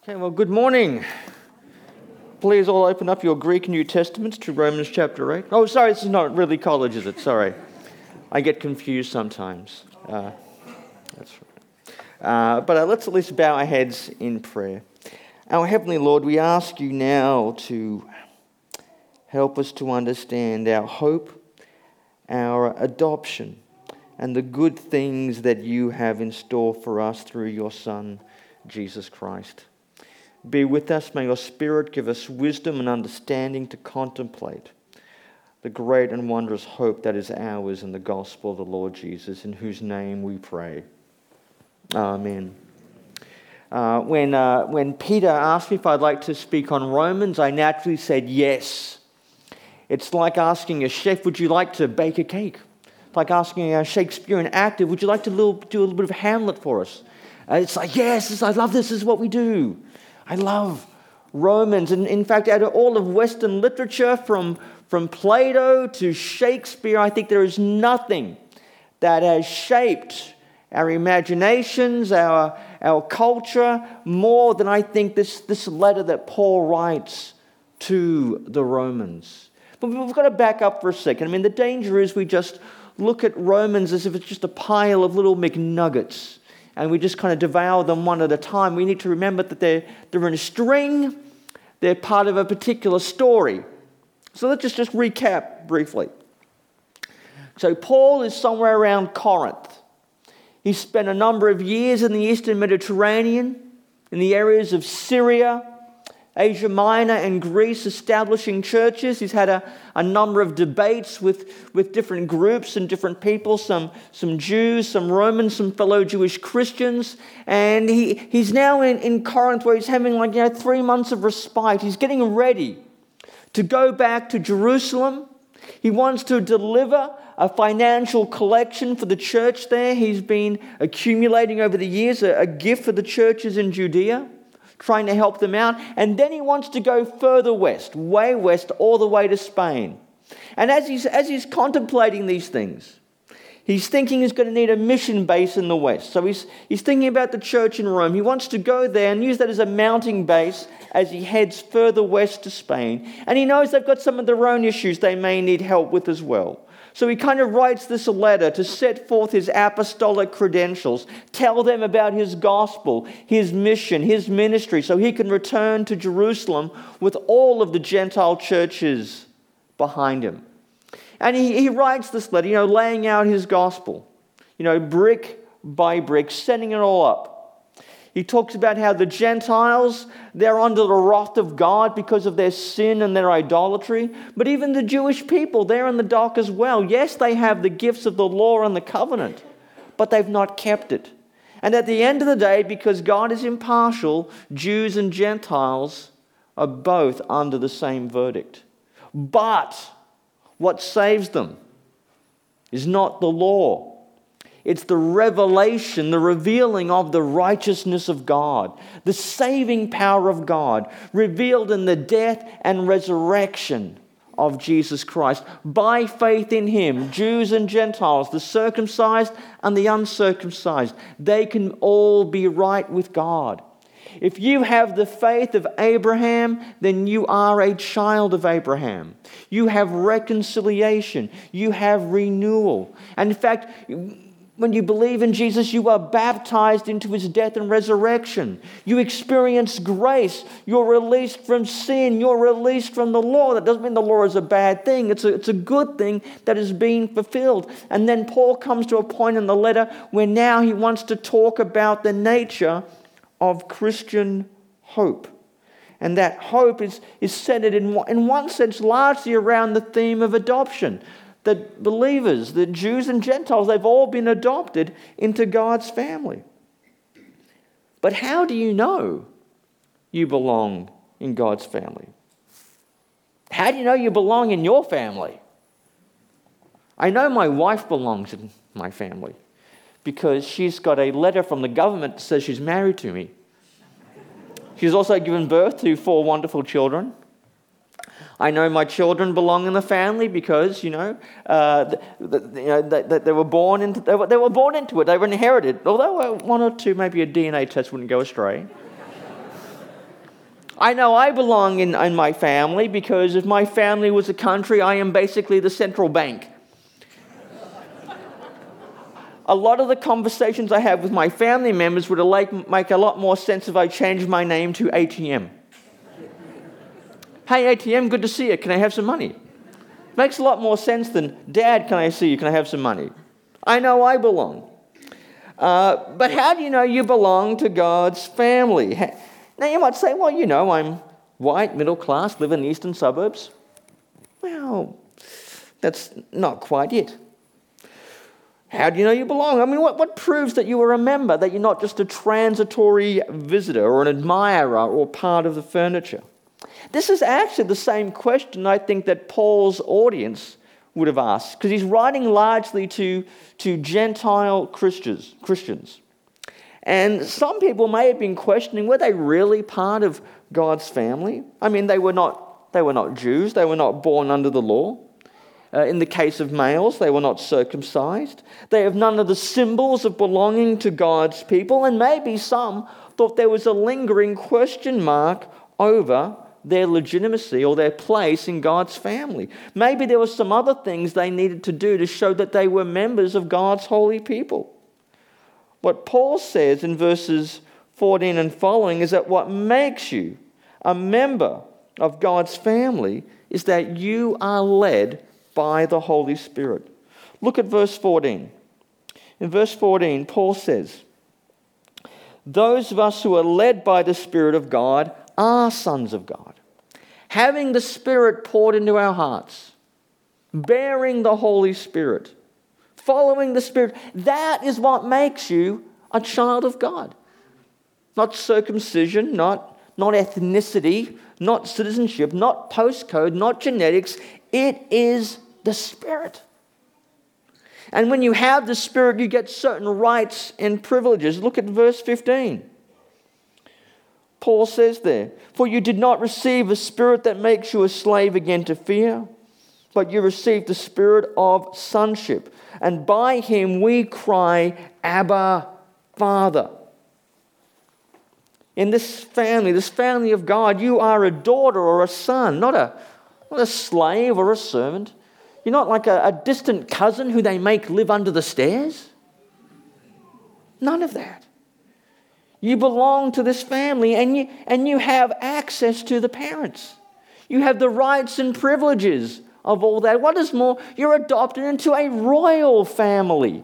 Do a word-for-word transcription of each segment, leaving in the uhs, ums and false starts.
Okay, well, good morning. Please all open up your Greek New Testaments to Romans chapter eight. Oh, sorry, this is not really college, is it? Sorry. I get confused sometimes. Uh, that's right. Uh, but uh, let's at least bow our heads in prayer. Our Heavenly Lord, we ask you now to help us to understand our hope, our adoption, and the good things that you have in store for us through your Son, Jesus Christ. Be with us. May your Spirit give us wisdom and understanding to contemplate the great and wondrous hope that is ours in the gospel of the Lord Jesus, in whose name we pray. Amen. Uh, when, uh, when Peter asked me if I'd like to speak on Romans, I naturally said yes. It's like asking a chef, would you like to bake a cake? It's like asking a Shakespearean actor, would you like to little, do a little bit of Hamlet for us? Uh, it's like, yes, I love this, this is what we do. I love Romans. And in fact, out of all of Western literature, from, from Plato to Shakespeare, I think there is nothing that has shaped our imaginations, our, our culture, more than I think this, this letter that Paul writes to the Romans. But we've got to back up for a second. I mean, the danger is we just look at Romans as if it's just a pile of little McNuggets, and we just kind of devour them one at a time. We need to remember that they're, they're in a string. They're part of a particular story. So let's just, just recap briefly. So Paul is somewhere around Corinth. He spent a number of years in the Eastern Mediterranean, in the areas of Syria, Asia Minor and Greece, establishing churches. He's had a, a number of debates with, with different groups and different people, some, some Jews, some Romans, some fellow Jewish Christians. And he, he's now in, in Corinth, where he's having like you know three months of respite. He's getting ready to go back to Jerusalem. He wants to deliver a financial collection for the church there. He's been accumulating over the years a, a gift for the churches in Judea, trying to help them out. And then he wants to go further west, way west, all the way to Spain. And as he's, as he's contemplating these things, he's thinking he's going to need a mission base in the west. So he's, he's thinking about the church in Rome. He wants to go there and use that as a mounting base as he heads further west to Spain. And he knows they've got some of their own issues they may need help with as well. So he kind of writes this letter to set forth his apostolic credentials, tell them about his gospel, his mission, his ministry, so he can return to Jerusalem with all of the Gentile churches behind him. And he, he writes this letter, you know, laying out his gospel, you know, brick by brick, setting it all up. He talks about how the Gentiles, they're under the wrath of God because of their sin and their idolatry. But even the Jewish people, they're in the dock as well. Yes, they have the gifts of the law and the covenant, but they've not kept it. And at the end of the day, because God is impartial, Jews and Gentiles are both under the same verdict. But what saves them is not the law. It's the revelation, the revealing of the righteousness of God, the saving power of God, revealed in the death and resurrection of Jesus Christ. By faith in him, Jews and Gentiles, the circumcised and the uncircumcised, they can all be right with God. If you have the faith of Abraham, then you are a child of Abraham. You have reconciliation. You have renewal. And in fact, when you believe in Jesus, you are baptized into his death and resurrection. You experience grace. You're released from sin. You're released from the law. That doesn't mean the law is a bad thing. It's a, it's a good thing that is being fulfilled. And then Paul comes to a point in the letter where now he wants to talk about the nature of Christian hope. And that hope is, is centered in, in one sense largely around the theme of adoption. That believers, the Jews and Gentiles, they've all been adopted into God's family. But how do you know you belong in God's family? How do you know you belong in your family? I know my wife belongs in my family because she's got a letter from the government that says she's married to me. She's also given birth to four wonderful children. I know my children belong in the family because, you know, uh, the, the, you know they, they were born into they were, they were born into it. They were inherited. Although one or two, maybe a D N A test wouldn't go astray. I know I belong in, in my family because if my family was a country, I am basically the central bank. A lot of the conversations I have with my family members would like, make a lot more sense if I changed my name to A T M. Hey, A T M, good to see you. Can I have some money? Makes a lot more sense than, Dad, can I see you? Can I have some money? I know I belong. Uh, but how do you know you belong to God's family? Now you might say, well, you know, I'm white, middle class, live in the eastern suburbs. Well, that's not quite it. How do you know you belong? I mean, what, what proves that you are a member, that you're not just a transitory visitor or an admirer or part of the furniture? This is actually the same question I think that Paul's audience would have asked, because he's writing largely to, to Gentile Christians, Christians. And some people may have been questioning, were they really part of God's family? I mean, they were not, they were not Jews, they were not born under the law. Uh, in the case of males, they were not circumcised. They have none of the symbols of belonging to God's people, and maybe some thought there was a lingering question mark over their legitimacy or their place in God's family. Maybe there were some other things they needed to do to show that they were members of God's holy people. What Paul says in verses fourteen and following is that what makes you a member of God's family is that you are led by the Holy Spirit. Look at verse fourteen. In verse fourteen, Paul says, those of us who are led by the Spirit of God are sons of God, having the Spirit poured into our hearts, bearing the Holy Spirit, following the Spirit. That is what makes you a child of God. Not circumcision, not, not ethnicity, not citizenship, not postcode, not genetics. It is the Spirit. And when you have the Spirit, you get certain rights and privileges. Look at verse fifteen. Paul says there, for you did not receive a spirit that makes you a slave again to fear, but you received the spirit of sonship. And by him we cry, Abba, Father. In this family, this family of God, you are a daughter or a son, not a, not a slave or a servant. You're not like a, a distant cousin who they make live under the stairs. None of that. You belong to this family and you, and you have access to the parents. You have the rights and privileges of all that. What is more, you're adopted into a royal family.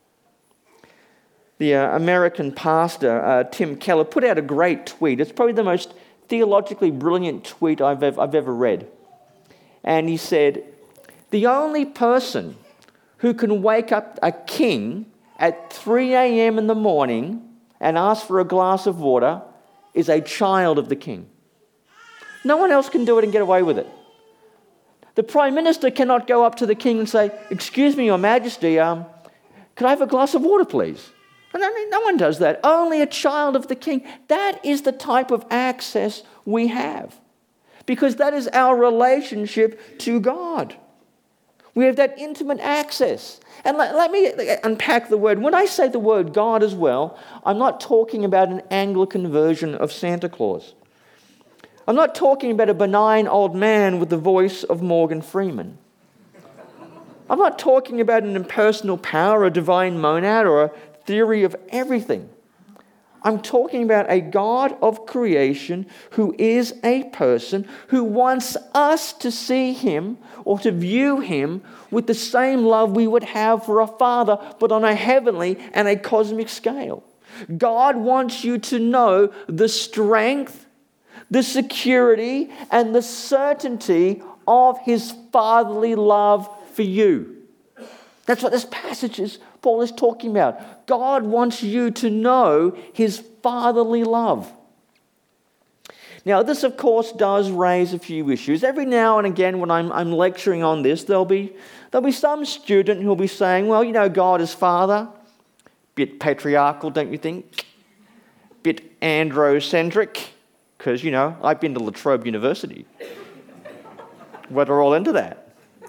The uh, American pastor, uh, Tim Keller, put out a great tweet. It's probably the most theologically brilliant tweet I've ever, I've ever read. And he said, the only person who can wake up a king at three a.m. in the morning and ask for a glass of water is a child of the king. No one else can do it and get away with it. The Prime Minister cannot go up to the king and say, excuse me, Your Majesty, um, could I have a glass of water, please? No, no one does that. Only a child of the king. That is the type of access we have, because that is our relationship to God. We have that intimate access. And let, let me unpack the word. When I say the word God as well, I'm not talking about an Anglican version of Santa Claus. I'm not talking about a benign old man with the voice of Morgan Freeman. I'm not talking about an impersonal power, a divine monad, or a theory of everything. I'm talking about a God of creation who is a person who wants us to see him or to view him with the same love we would have for a father, but on a heavenly and a cosmic scale. God wants you to know the strength, the security, and the certainty of his fatherly love for you. That's what this passage is, Paul is talking about. God wants you to know his fatherly love. Now, this, of course, does raise a few issues. Every now and again, when I'm, I'm lecturing on this, there'll be, there'll be some student who'll be saying, well, you know, God is Father. Bit patriarchal, don't you think? Bit androcentric. Because, you know, I've been to La Trobe University. We're all into that.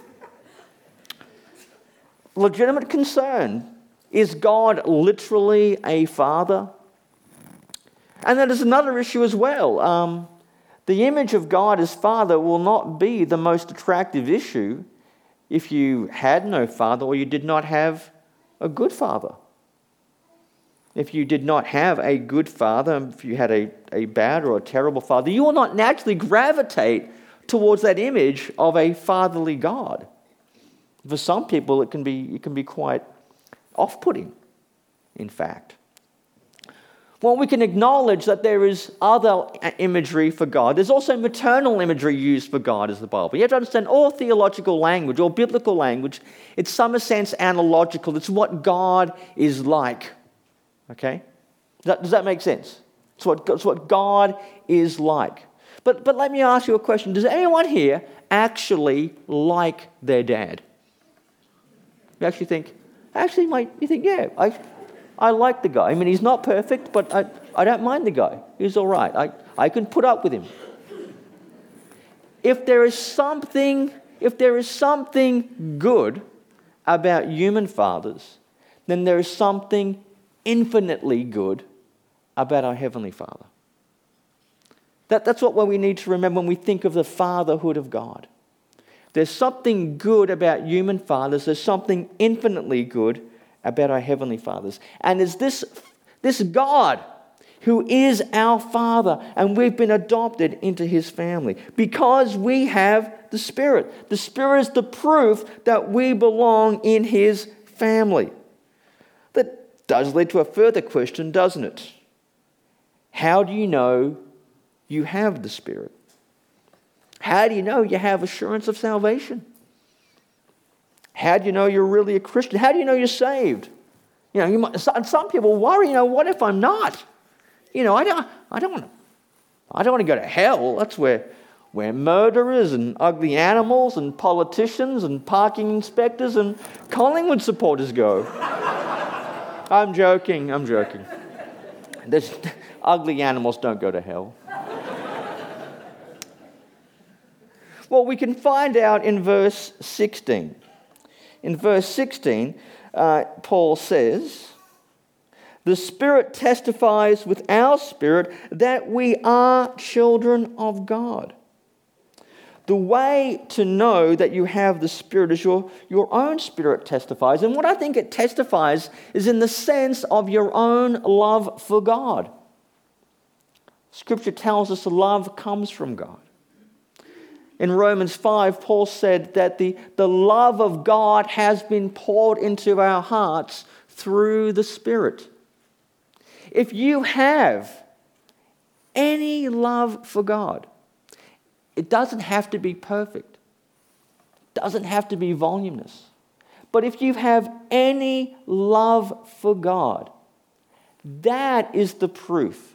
Legitimate concern. Is God literally a father? And then there's another issue as well. Um, The image of God as Father will not be the most attractive issue if you had no father or you did not have a good father. If you did not have a good father, if you had a, a bad or a terrible father, you will not naturally gravitate towards that image of a fatherly God. For some people, it can be, it can be quite off-putting, in fact. Well, we can acknowledge that there is other imagery for God. There's also maternal imagery used for God as the Bible. You have to understand all theological language or biblical language, it's some sense analogical. It's what God is like. Okay? Does that, does that make sense? It's what, it's what God is like. But, but let me ask you a question. Does anyone here actually like their dad? You actually think, actually, mate, you think, yeah, I... I like the guy. I mean, he's not perfect, but I, I don't mind the guy. He's all right. I, I can put up with him. If there is something, if there is something good about human fathers, then there is something infinitely good about our Heavenly Father. That, that's what we need to remember when we think of the fatherhood of God. There's something good about human fathers. There's something infinitely good about our Heavenly Fathers. And it's this, this God who is our Father, and we've been adopted into His family because we have the Spirit. The Spirit is the proof that we belong in His family. That does lead to a further question, doesn't it? How do you know you have the Spirit? How do you know you have assurance of salvation? How do you know you're really a Christian? How do you know you're saved? You know, you might, some people worry, you know, what if I'm not? You know, I don't, I don't want to, I don't want to go to hell. That's where, where murderers and ugly animals and politicians and parking inspectors and Collingwood supporters go. I'm joking, I'm joking. There's, ugly animals don't go to hell. Well, we can find out in verse sixteen. In verse sixteen, uh, Paul says, "The Spirit testifies with our spirit that we are children of God." The way to know that you have the Spirit is your, your own spirit testifies. And what I think it testifies is in the sense of your own love for God. Scripture tells us love comes from God. In Romans five, Paul said that the, the love of God has been poured into our hearts through the Spirit. If you have any love for God, it doesn't have to be perfect. It doesn't have to be voluminous. But if you have any love for God, that is the proof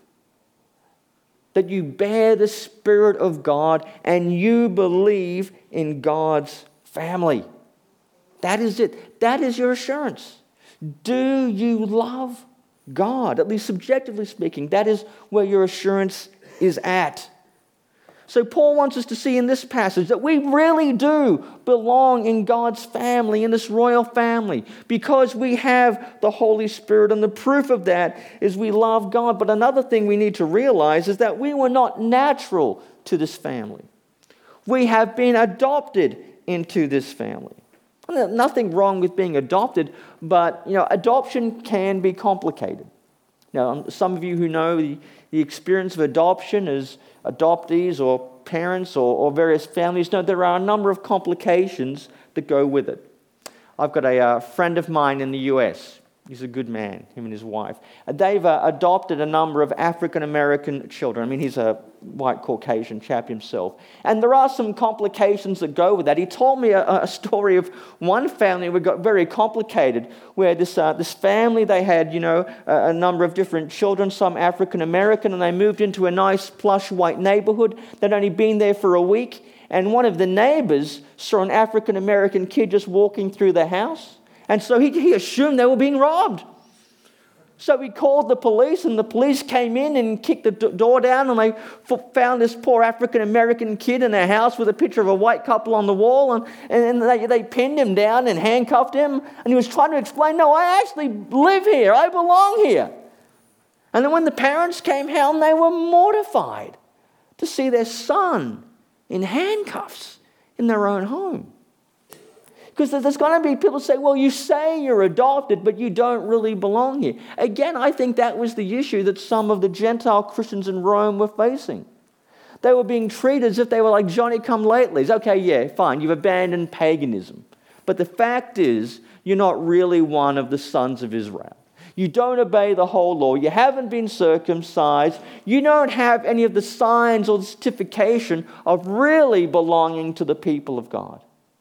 that you bear the Spirit of God and you believe in God's family. That is it. That is your assurance. Do you love God? At least subjectively speaking, that is where your assurance is at. So Paul wants us to see in this passage that we really do belong in God's family, in this royal family, because we have the Holy Spirit. And the proof of that is we love God. But another thing we need to realize is that we were not natural to this family. We have been adopted into this family. Nothing wrong with being adopted, but you know, adoption can be complicated. Now, some of you who know the, the experience of adoption as adoptees or parents or, or various families know there are a number of complications that go with it. I've got a uh, friend of mine in the U S. He's a good man, him and his wife. They've uh, adopted a number of African-American children. I mean, he's a white Caucasian chap himself. And there are some complications that go with that. He told me a, a story of one family that got very complicated, where this uh, this family, they had, you know, a, a number of different children, some African-American, and they moved into a nice, plush, white neighborhood. They'd only been there for a week. And one of the neighbors saw an African-American kid just walking through the house. And so he, he assumed they were being robbed. So he called the police, and the police came in and kicked the door down, and they found this poor African-American kid in their house with a picture of a white couple on the wall, and, and they, they pinned him down and handcuffed him, and he was trying to explain, no, I actually live here, I belong here. And then when the parents came home, they were mortified. to see their son in handcuffs in their own home. Because there's going to be people say, well, you say you're adopted, but you don't really belong here. Again, I think that was the issue that some of the Gentile Christians in Rome were facing. They were being treated as if they were like Johnny-come-latelys. Okay, yeah, fine, you've abandoned paganism. But the fact is, you're not really one of the sons of Israel. You don't obey the whole law. You haven't been circumcised. You don't have any of the signs or the certification of really belonging to the people of God.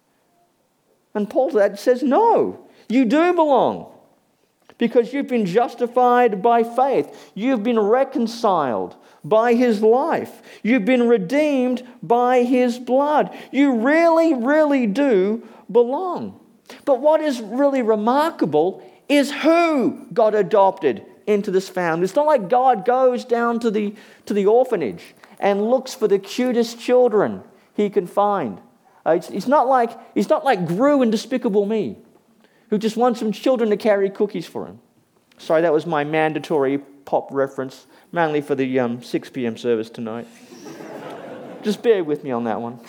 And Paul says, no, you do belong. Because you've been justified by faith. You've been reconciled by his life. You've been redeemed by his blood. You really, really do belong. But what is really remarkable is who got adopted into this family. It's not like God goes down to the, to the orphanage and looks for the cutest children he can find. Uh, it's, it's, not like, it's not like Gru in Despicable Me, who just wants some children to carry cookies for him. Sorry, that was my mandatory pop reference, mainly for the um, six p.m. service tonight. Just bear with me on that one.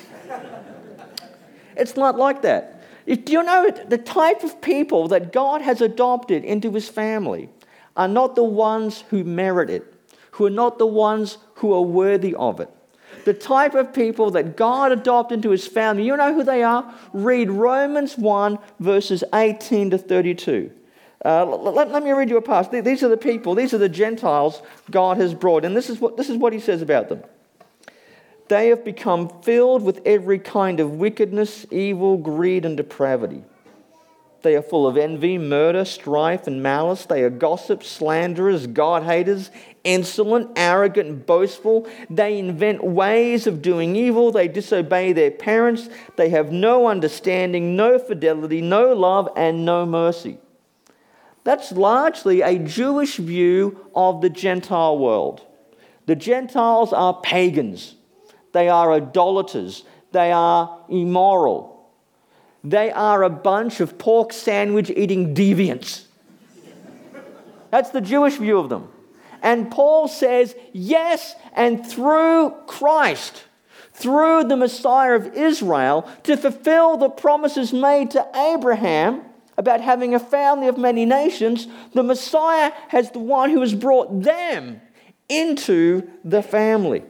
It's not like that. If, do you know the type of people that God has adopted into his family are not the ones who merit it, who are not the ones who are worthy of it. The type of people that God adopted into his family, you know who they are? Read Romans one, verses eighteen to thirty-two. Uh, let, let me read you a passage. These are the people, these are the Gentiles God has brought. And this is what, this is what he says about them. They have become filled with every kind of wickedness, evil, greed, and depravity. They are full of envy, murder, strife, and malice. They are gossips, slanderers, God-haters, insolent, arrogant, and boastful. They invent ways of doing evil. They disobey their parents. They have no understanding, no fidelity, no love, and no mercy. That's largely a Jewish view of the Gentile world. The Gentiles are pagans. They are idolaters. They are immoral. They are a bunch of pork sandwich eating deviants. That's the Jewish view of them. And Paul says, yes, and through Christ, through the Messiah of Israel, to fulfill the promises made to Abraham about having a family of many nations, the Messiah has the one who has brought them into the family.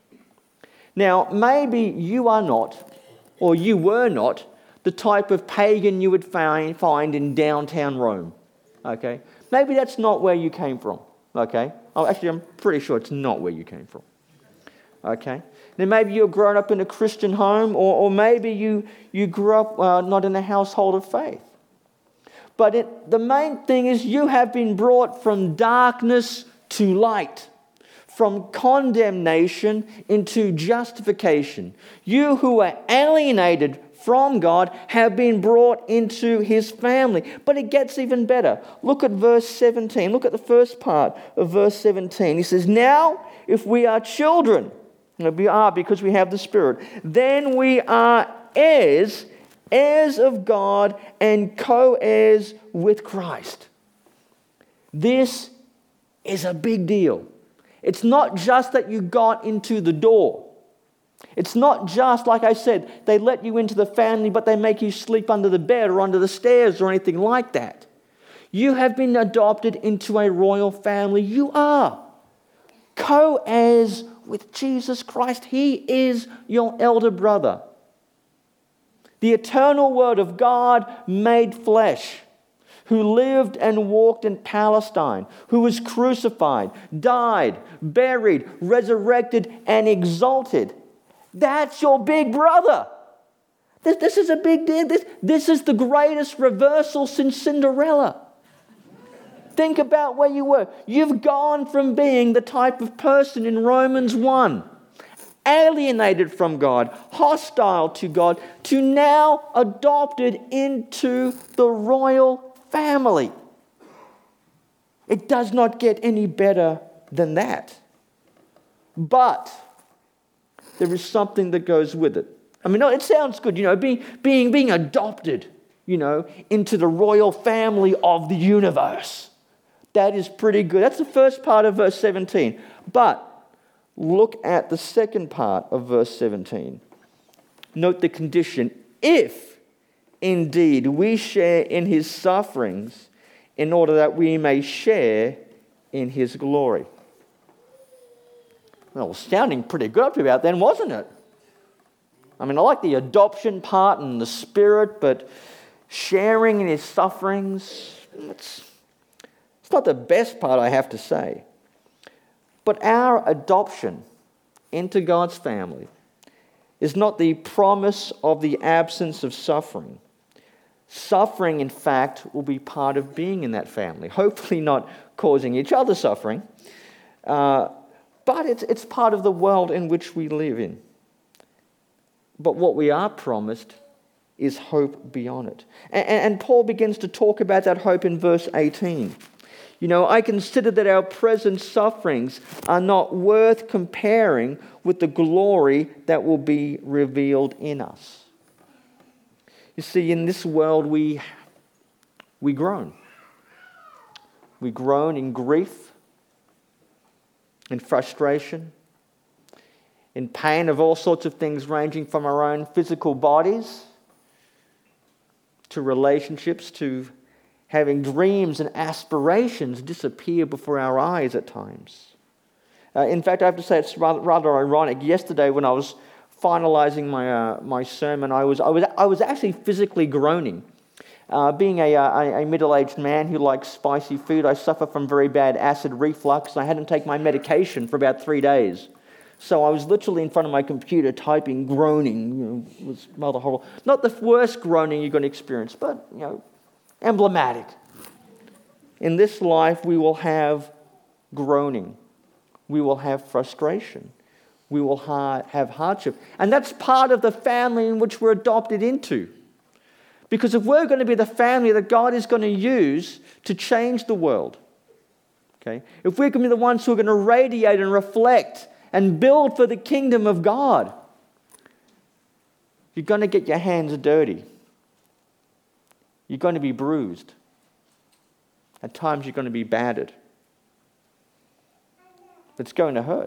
Now, maybe you are not, or you were not, the type of pagan you would find, find in downtown Rome, okay? Maybe that's not where you came from, okay? Oh, actually, I'm pretty sure it's not where you came from, okay? Then maybe you're grown up in a Christian home, or, or maybe you, you grew up uh, not in a household of faith. But it, the main thing is you have been brought from darkness to light, from condemnation into justification. You who are alienated from God have been brought into his family. But it gets even better. Look at verse seventeen. Look at the first part of verse seventeen. He says, now if we are children, we are because we have the Spirit, then we are heirs, heirs of God and co-heirs with Christ. This is a big deal. It's not just that you got into the door. It's not just, like I said, they let you into the family, but they make you sleep under the bed or under the stairs or anything like that. You have been adopted into a royal family. You are co-heirs with Jesus Christ. He is your elder brother. The eternal Word of God made flesh, who lived and walked in Palestine, who was crucified, died, buried, resurrected, and exalted. That's your big brother. This, this is a big deal. This, this is the greatest reversal since Cinderella. Think about where you were. You've gone from being the type of person in Romans one, alienated from God, hostile to God, to now adopted into the royal family. It does not get any better than that. But there is something that goes with it. I mean, it sounds good, you know, being, being, being adopted, you know, into the royal family of the universe. That is pretty good. That's the first part of verse seventeen. But look at the second part of verse seventeen. Note the condition, if indeed we share in his sufferings, in order that we may share in his glory. Well, it was sounding pretty good up to about then, wasn't it? I mean, I like the adoption part and the Spirit, but sharing in his sufferings, it's, it's not the best part, I have to say. But our adoption into God's family is not the promise of the absence of suffering. Suffering, in fact, will be part of being in that family. Hopefully not causing each other suffering, uh, but it's, it's part of the world in which we live in. But what we are promised is hope beyond it. And, and Paul begins to talk about that hope in verse eighteen. You know, I consider that our present sufferings are not worth comparing with the glory that will be revealed in us. You see, in this world we, we groan. We groan in grief, in frustration, in pain of all sorts of things ranging from our own physical bodies to relationships, to having dreams and aspirations disappear before our eyes at times. Uh, in fact, I have to say it's rather, rather ironic. Yesterday when I was finalizing my uh, my sermon, I was I was I was actually physically groaning. Uh, being a, a, a middle-aged man who likes spicy food, I suffer from very bad acid reflux. I hadn't taken my medication for about three days. So I was literally in front of my computer typing, groaning. You know, it was rather horrible. Not the worst groaning you're going to experience, but, you know, emblematic. In this life, we will have groaning. We will have frustration. We will ha- have hardship. And that's part of the family in which we're adopted into. Because if we're going to be the family that God is going to use to change the world, okay, if we're going to be the ones who are going to radiate and reflect and build for the kingdom of God, you're going to get your hands dirty. You're going to be bruised. At times you're going to be battered. It's going to hurt.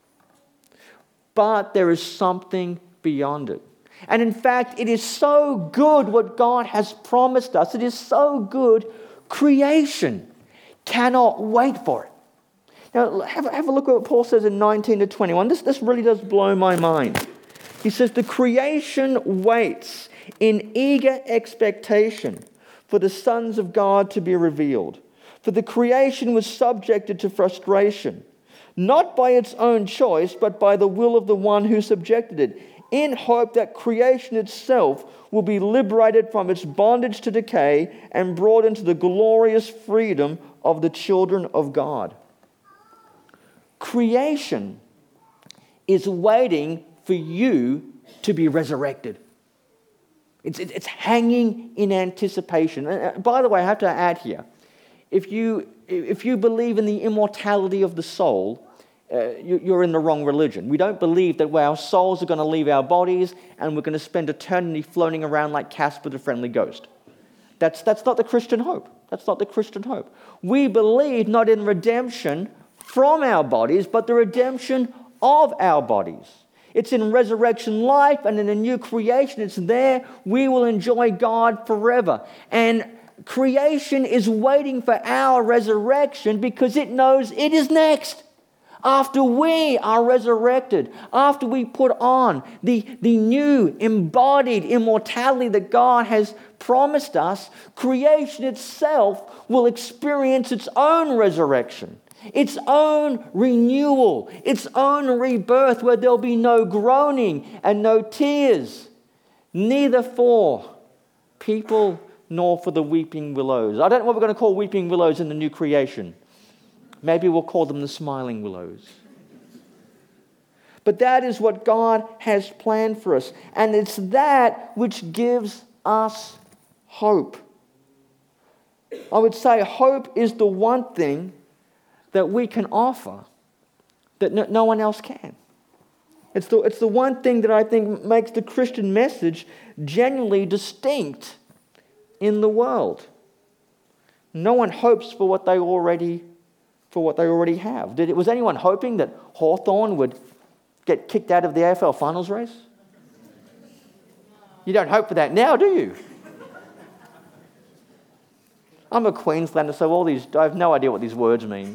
But there is something beyond it. And in fact, it is so good what God has promised us. It is so good, creation cannot wait for it. Now, have, have a look at what Paul says in nineteen to twenty-one. This, this really does blow my mind. He says, the creation waits in eager expectation for the sons of God to be revealed. For the creation was subjected to frustration, not by its own choice, but by the will of the one who subjected it, in hope that creation itself will be liberated from its bondage to decay and brought into the glorious freedom of the children of God. Creation is waiting for you to be resurrected. It's, it's hanging in anticipation. And by the way, I have to add here, if you, if you believe in the immortality of the soul, Uh, you're in the wrong religion. We don't believe that our souls are going to leave our bodies and we're going to spend eternity floating around like Casper the Friendly Ghost. That's, that's not the Christian hope. That's not the Christian hope. We believe not in redemption from our bodies, but the redemption of our bodies. It's in resurrection life and in a new creation. It's there. We will enjoy God forever. And creation is waiting for our resurrection because it knows it is next. After we are resurrected, after we put on the, the new embodied immortality that God has promised us, creation itself will experience its own resurrection, its own renewal, its own rebirth, where there'll be no groaning and no tears, neither for people nor for the weeping willows. I don't know what we're going to call weeping willows in the new creation. Maybe we'll call them the smiling willows. But that is what God has planned for us. And it's that which gives us hope. I would say hope is the one thing that we can offer that no, no one else can. It's the, it's the one thing that I think makes the Christian message genuinely distinct in the world. No one hopes for what they already for what they already have. Did it, was anyone hoping that Hawthorn would get kicked out of the A F L finals race? You don't hope for that now, do you? I'm a Queenslander, so all these, I have no idea what these words mean.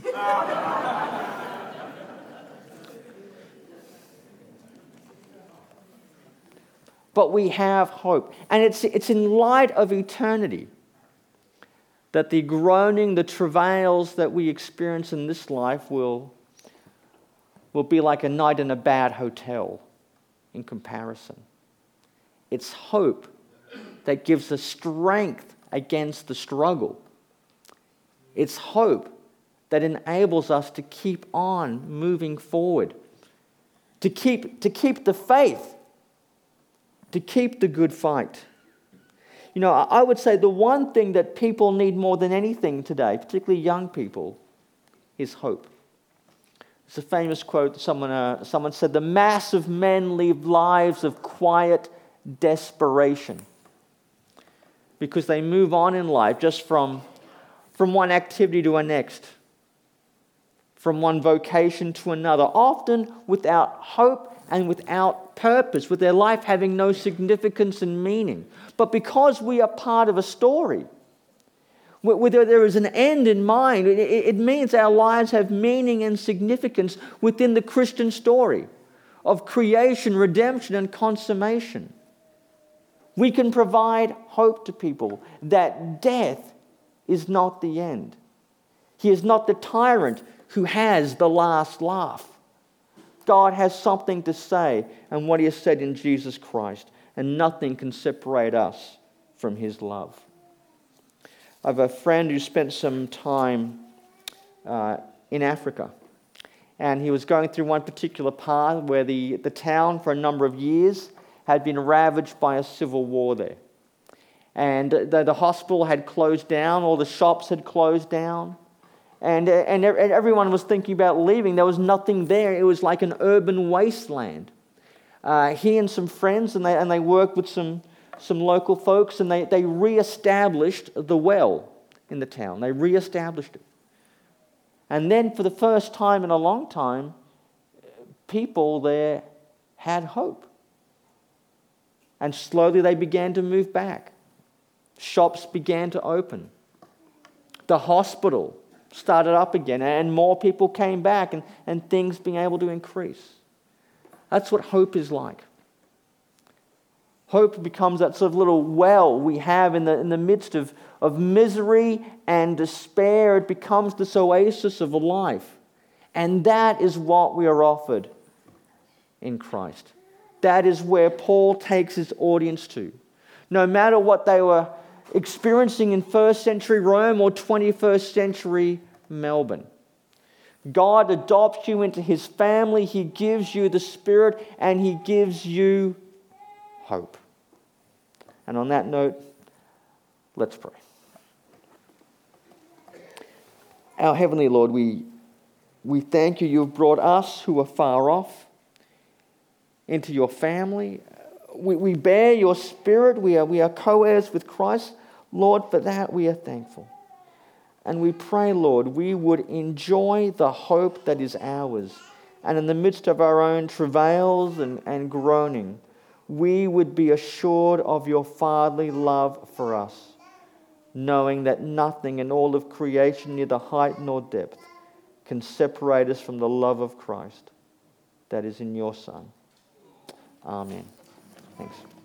But we have hope. And it's, it's in light of eternity that the groaning, the travails that we experience in this life will, will be like a night in a bad hotel in comparison. It's hope that gives us strength against the struggle. It's hope that enables us to keep on moving forward, to keep, to keep the faith, to keep the good fight. You know, I would say the one thing that people need more than anything today, particularly young people, is hope. It's a famous quote. Someone, uh, someone said, "The mass of men live lives of quiet desperation because they move on in life just from, from one activity to a next, from one vocation to another, often without hope and without purpose, with their life having no significance and meaning. But because we are part of a story, where there is an end in mind, it means our lives have meaning and significance within the Christian story of creation, redemption, and consummation. We can provide hope to people that death is not the end. He is not the tyrant who has the last laugh. God has something to say and what He has said in Jesus Christ, and nothing can separate us from His love. I have a friend who spent some time uh, in Africa, and he was going through one particular part where the, the town for a number of years had been ravaged by a civil war there. And the, the hospital had closed down, all the shops had closed down, and, and everyone was thinking about leaving. There was nothing there. It was like an urban wasteland. Uh, he and some friends, and they, and they worked with some, some local folks, and they, they re-established the well in the town. They re-established it. And then for the first time in a long time, people there had hope. And slowly they began to move back. Shops began to open. The hospital started up again, and more people came back, and, and things being able to increase. That's what hope is like. Hope becomes that sort of little well we have in the, in the midst of, of misery and despair. It becomes this oasis of life. And that is what we are offered in Christ. That is where Paul takes his audience to. No matter what they were experiencing in first century Rome or twenty-first century Melbourne, God adopts you into His family. He gives you the Spirit, and He gives you hope. And on that note, let's pray. Our Heavenly Lord, we, we thank You. You've brought us who are far off into Your family. We, we bear Your Spirit. We are, we are co-heirs with Christ. Lord, for that we are thankful. And we pray, Lord, we would enjoy the hope that is ours. And in the midst of our own travails and, and groaning, we would be assured of Your fatherly love for us, knowing that nothing in all of creation, neither height nor depth, can separate us from the love of Christ that is in Your Son. Amen. Thanks.